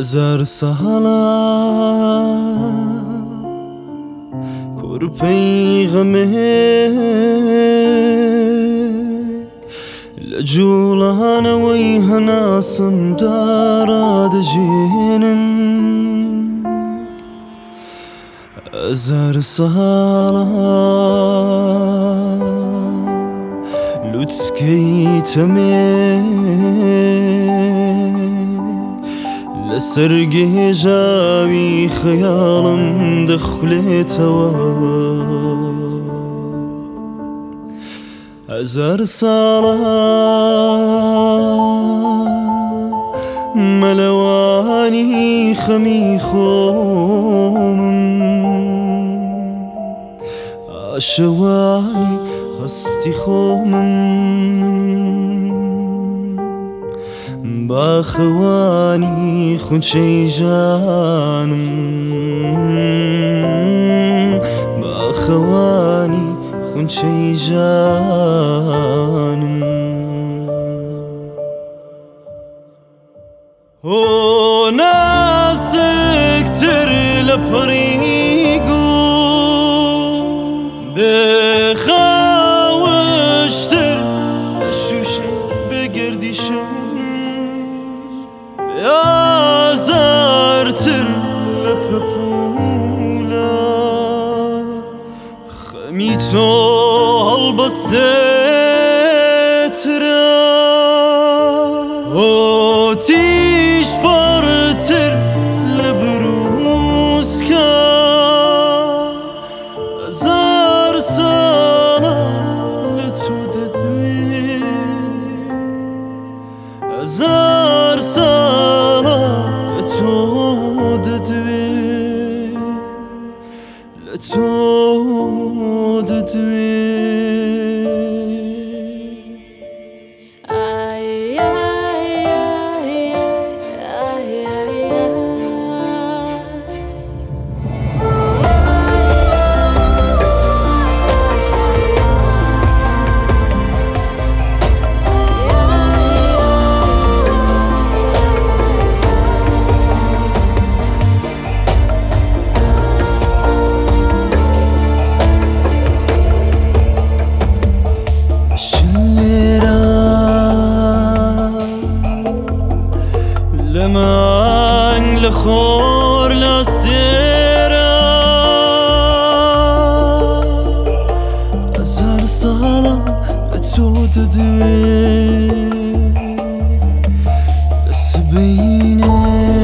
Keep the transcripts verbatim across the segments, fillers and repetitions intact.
هزار سالا کور پیغمه لجولان ويهنا صندارا دجينن هزار سالا لوتسكي تمي لسرقي جاوي خيالم دخلتوا هزار سالا ملواني خمي خوم عشواني هستي خوم باخواني خونشي جانم باخواني خونشي جانم او ناسك تر لبريقو بخاوشتر الشوشي بقرديشن يا زارتر لببولا خميتو البسترا او تيش بارتر لبروسكا زار سالا لتوددوي زار سالا لتوددوي لتوددوي لمن لخور لسيرا هزار سالا لتوددوي لسبيني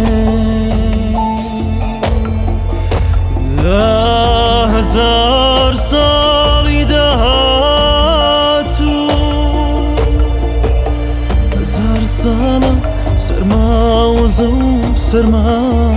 لا هزار سالي دهاتو هزار سالا سرما وزوم سرما